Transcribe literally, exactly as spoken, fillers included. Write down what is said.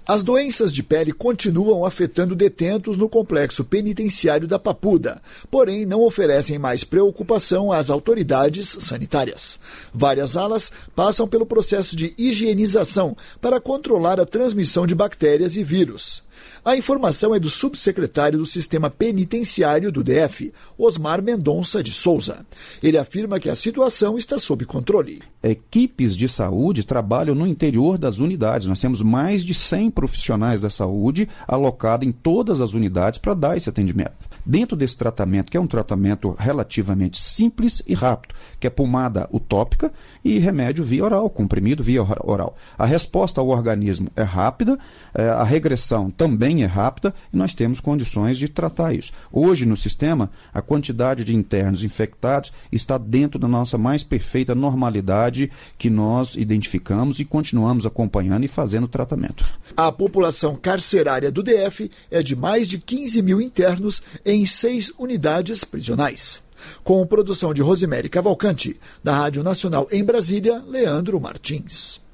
As doenças de pele continuam afetando detentos no complexo penitenciário da Papuda, porém não oferecem mais preocupação às autoridades sanitárias. Várias alas passam pelo processo de higienização para controlar a transmissão de bactérias e vírus. A informação é do subsecretário do Sistema Penitenciário do D F, Osmar Mendonça de Souza. Ele afirma que a situação está sob controle. Equipes de saúde trabalham no interior das unidades. Nós temos mais de cem profissionais da saúde alocados em todas as unidades para dar esse atendimento. Dentro desse tratamento, que é um tratamento relativamente simples e rápido, que é pomada utópica e remédio via oral, comprimido via oral. A resposta ao organismo é rápida, a regressão também é rápida e nós temos condições de tratar isso. Hoje, no sistema, a quantidade de internos infectados está dentro da nossa mais perfeita normalidade que nós identificamos e continuamos acompanhando e fazendo tratamento. A população carcerária do D F é de mais de quinze mil internos em seis unidades prisionais. Com produção de Rosemary Cavalcante, da Rádio Nacional em Brasília, Leandro Martins.